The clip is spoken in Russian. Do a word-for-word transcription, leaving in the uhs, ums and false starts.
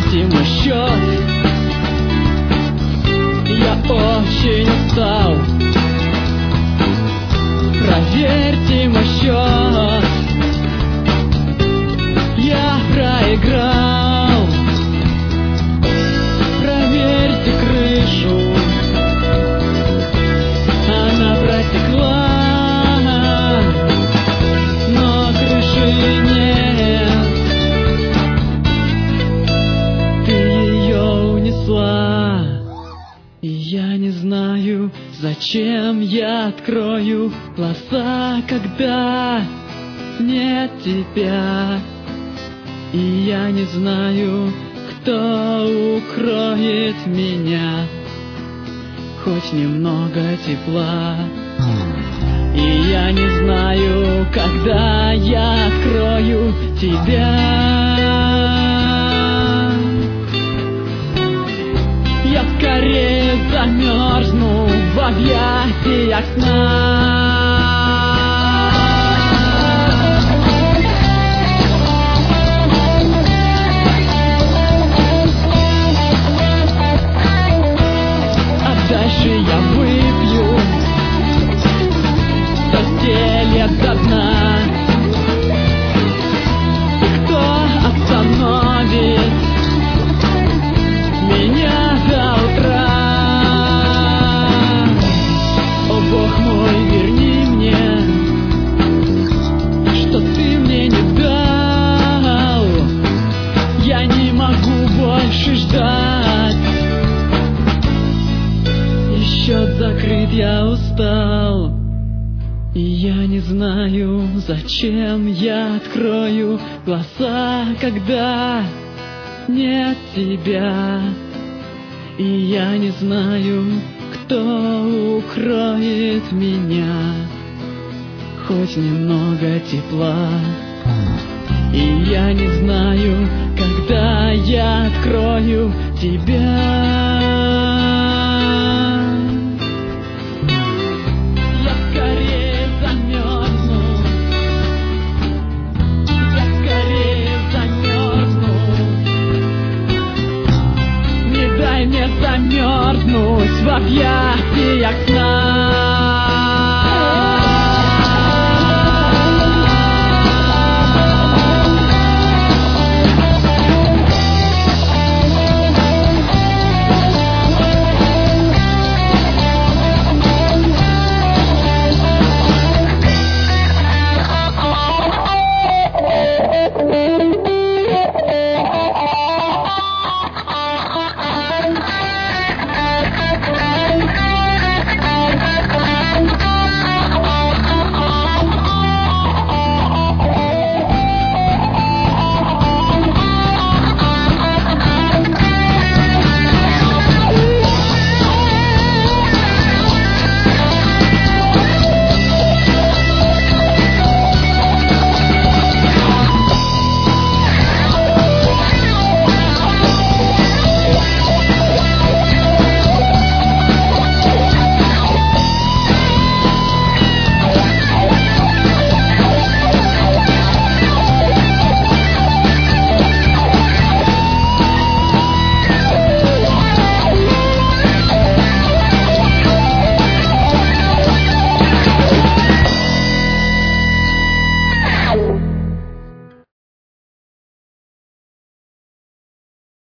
проверьте мой счет. Я очень устал. Проверьте мой счет. Я проиграл. Проверьте крышу. Она протекла, но крыши нет. Ты ее унесла. И я не знаю, зачем я открою глаза, когда нет тебя. И я не знаю, кто укроет меня, хоть немного тепла. И я не знаю, когда я открою тебя. Я скорее замерзну в объятиях сна. Дальше я выпью постелья до дна. И кто остановит меня до утра? О, Бог мой, верни мне, что ты мне не дал. Я не могу больше ждать. Счет закрыт, я устал. И я не знаю, зачем я открою глаза, когда нет тебя. И я не знаю, кто укроет меня, хоть немного тепла. И я не знаю, когда я открою тебя. Дай мне замерзнуть в объятиях сна.